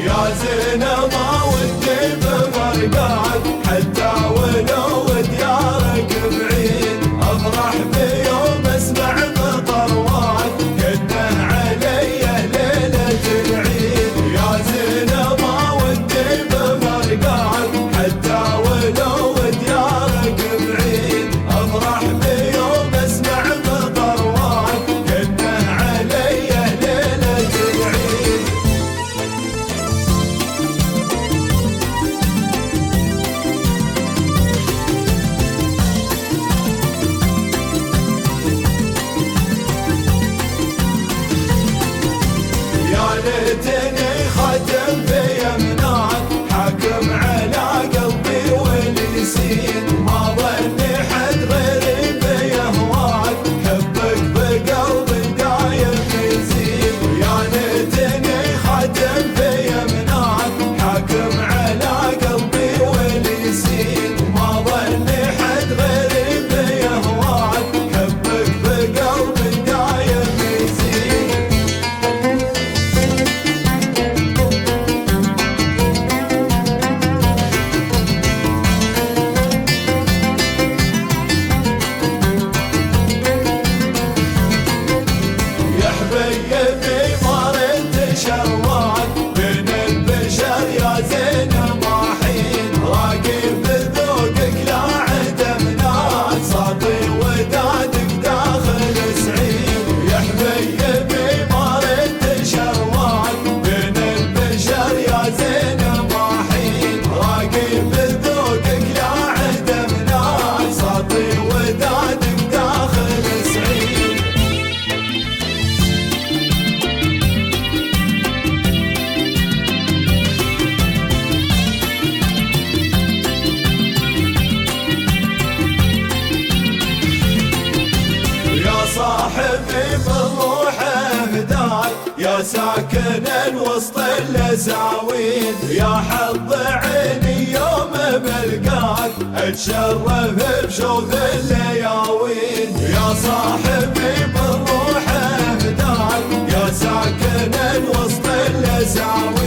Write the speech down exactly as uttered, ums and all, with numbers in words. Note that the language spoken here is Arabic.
يا زينة ما ودي بمرقعك حتى ولو ديارك بعيد، افرح بيوم اسمع مطر وعد كنه علي ليلة العيد. يا زينة ما ودي بمرقعك حتى ولو ديارك بعيد، افرح بيوم اسمع مطر وعد كنه علي ليلة العيد. يا ليتني ختم بيمناك حاكم على قلبي واليسين، ما ظني حد غيري بيهواك حبك بقلبي دايم يزيد. يا ليتني ختم بيمناك حاكم على قلبي واليسين، ما ظني حد غيري بيهواك حبك بقلبي دايم يزيد. يا حبيبي ما رد شرواك بين البشر يا زين ما حين، راقب بذوقك لا عدمناك صاطي ودادك داخل سعيد. يا حبيبي ما رد شرواك بين البشر يا زين ما حين، راقب بذوقك لا عدمناك صاطي ودادك داخل سعيد. يا صاحبي بالروح اهداك يا ساكنا وسط الازاويد، يا حظ عيني يوم بلقاك اتشرف بشوف اللياوين. يا صاحبي بالروح اهداك يا ساكنا وسط الازاويد،